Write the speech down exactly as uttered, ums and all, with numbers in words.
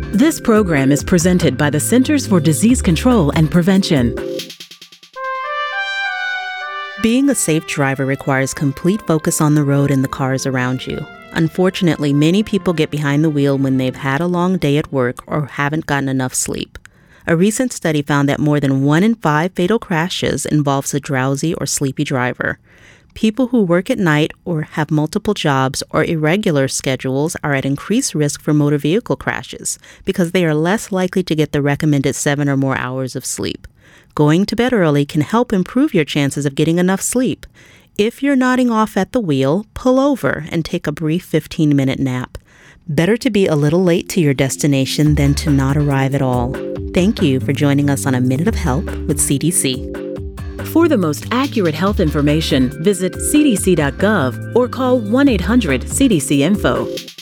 This program is presented by the Centers for Disease Control and Prevention. Being a safe driver requires complete focus on the road and the cars around you. Unfortunately, many people get behind the wheel when they've had a long day at work or haven't gotten enough sleep. A recent study found that more than one in five fatal crashes involves a drowsy or sleepy driver. People who work at night or have multiple jobs or irregular schedules are at increased risk for motor vehicle crashes because they are less likely to get the recommended seven or more hours of sleep. Going to bed early can help improve your chances of getting enough sleep. If you're nodding off at the wheel, pull over and take a brief fifteen-minute nap. Better to be a little late to your destination than to not arrive at all. Thank you for joining us on A Minute of Health with C D C. For the most accurate health information, visit c d c dot gov or call one eight hundred C D C info.